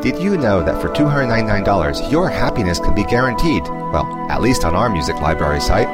Did you know that for $299, your happiness can be guaranteed? Well, at least on our music library site.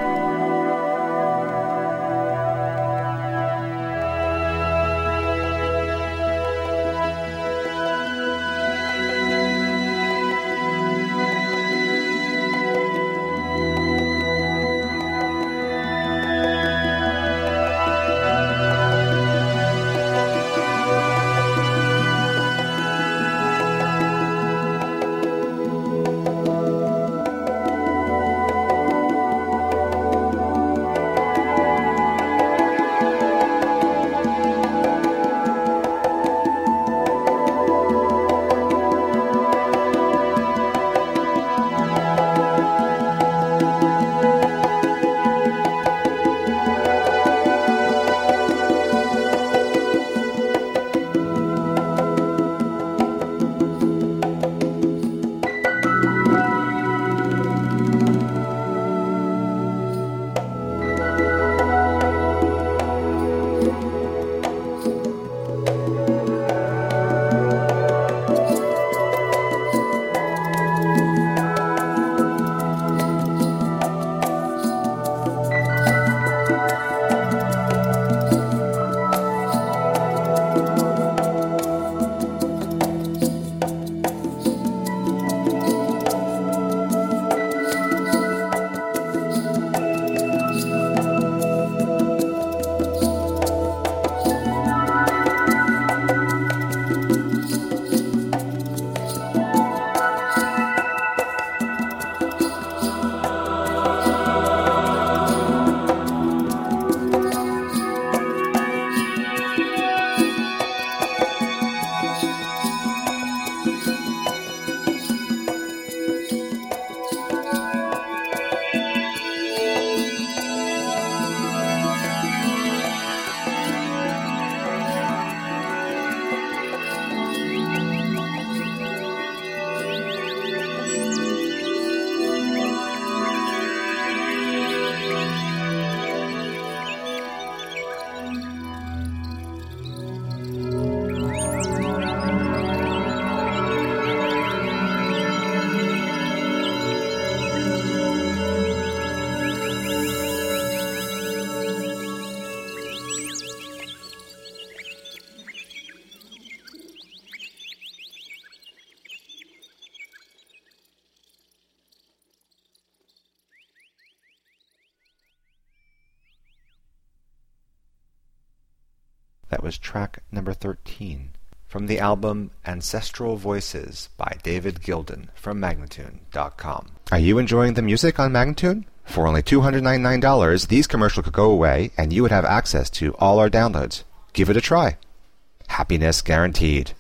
That was track number 13 from the album Ancestral Voices by David Gilden from Magnatune.com. Are you enjoying the music on Magnatune? For only $299, these commercials could go away and you would have access to all our downloads. Give it a try. Happiness guaranteed.